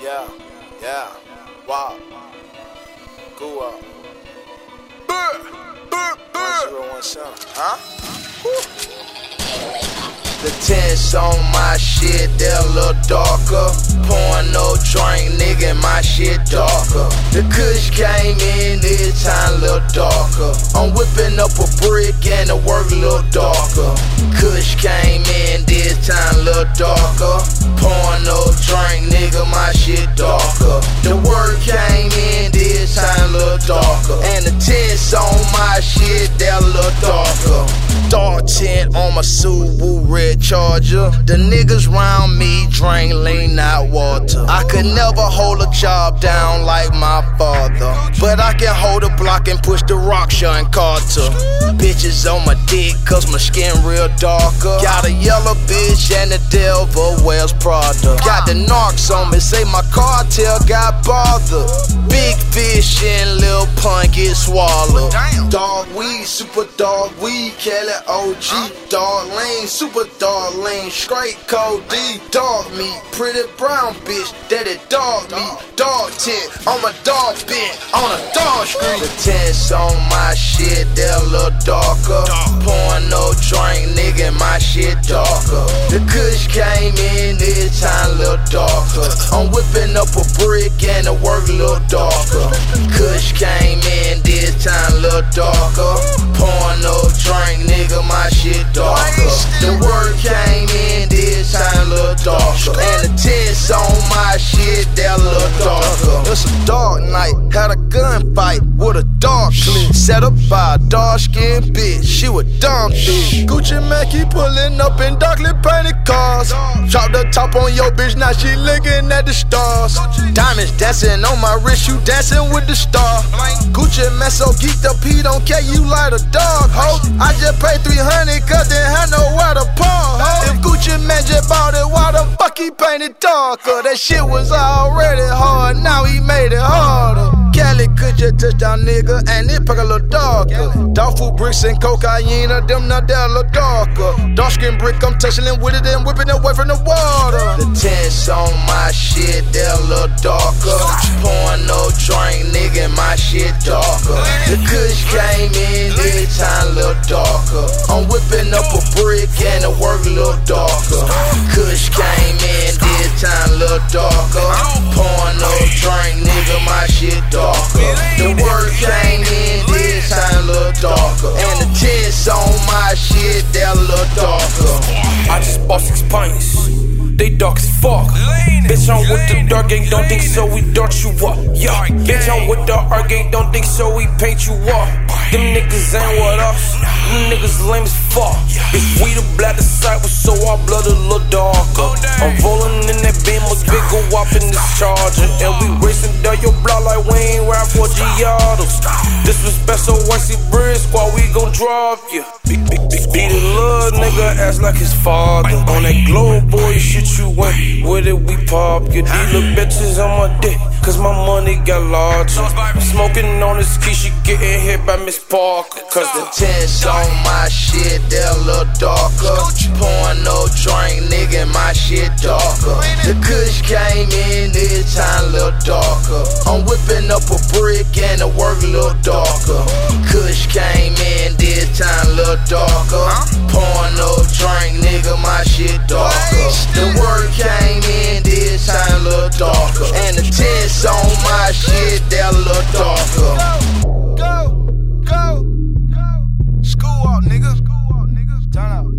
Yeah. Wow. Go up. 1017. Huh? The tints on my shit, they're a little darker. Pouring no drink, nigga, my shit darker. The kush came in, this time a little darker. I'm whipping up a brick and the work a little darker. Kush came in, this time a little darker. Pouring no drink, nigga, my shit darker. The work came in, this time a little darker. And the tints on my shit, they're a little darker. Dark tint on my Subaru red Charger. The niggas round me drink lean, not water. I could never hold a job down like my father, but I can hold a block and push the rock, Sean Carter. Bitches on my dick cause my skin real darker. Got a yellow bitch and the devil wears Prada. Got the narcs on me, say my cartel got bothered. Big fish and lil pun get swallowed. Dog weed, super dog weed, Kelly OG. Dog lean, super dog lean, straight code D. Dog meat, pretty brown bitch, daddy dog meat. Dog tent, on my dog bent, on a dog street. The tints on my shit, they're a little darker. Pouring no drink, nigga, my shit darker. The kush came in, this time a little darker. I'm whipping up a brick and the work a little darker. Kush came in, this time a little darker. Pouring no drink, nigga, my shit darker. The work came in, this time a little darker. And the tints on my shit, they're a little darker. It's a dark night, had a gunfight with a dog clip. Set up by a dark skinned bitch, she was dumb bitch. Gucci Mane keep pulling up in darkly painted cars. Drop the top on your bitch, now she looking at the stars. Diamonds dancing on my wrist, you dancing with the star. Gucci Mane so geeked up, he don't care, you like a dog, ho. I just paid 300 cause they had nowhere to park, ho. If Gucci Mane just bought it, why the fuck he painted darker? That shit was already hard, now he made it harder. Cali could just touchdown, nigga, and it pack a little darker. Dog food bricks and cocaine, them not that a little darker. Dark skin brick, I'm touching with it and whipping away from the water. The tints on my shit, they're a little darker. Pouring no drink, nigga, my shit darker. The kush came in, this time a little darker. I'm whipping up a brick and the work a little darker. Kush came in, this time a little darker. Pouring no drink, nigga, my shit darker. The work came in, this time a little darker. And the tints on my shit, they're a little darker. I just bought 6 pints, they dark as fuck. Bitch, I'm with the dark gang, don't think so, we dark you up. Yeah, bitch, I'm with the art gang, don't think so, we paint you up. Them niggas ain't what us, them niggas lame as fuck. Bitch, we the black disciples, so our blood a little darker. I'm rolling in that beam, a big go up in this Charger. And we racing down your block like we ain't ride for Giottos. Disrespect, so once he bridge squad, we gon' drop you. Beat a little nigga ass like his father. On that glow boy shit you went with it, we pop. Get these little bitches on my dick, cause my money got larger. Smoking on this key, she getting hit by Miss Parker. Cause the tints on my shit, they're a little darker. Pouring no drink, nigga, my shit darker. The kush came in, this time a little darker. I'm whipping up a brick and the work a little darker. Kush came in, this time a little darker. Pouring no drink, nigga, my shit darker. The work came in, this time a little darker. And the tints on my shit, they're a little darker. Go. School up, niggas. Turn up.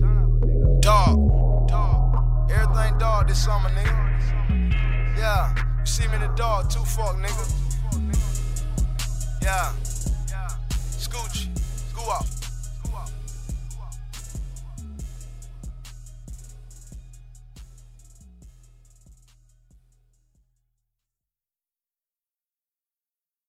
Dog. Everything dog this summer, nigga. Yeah. You see me in the dog, 2 fuck, nigga. Yeah. Scooch. School up.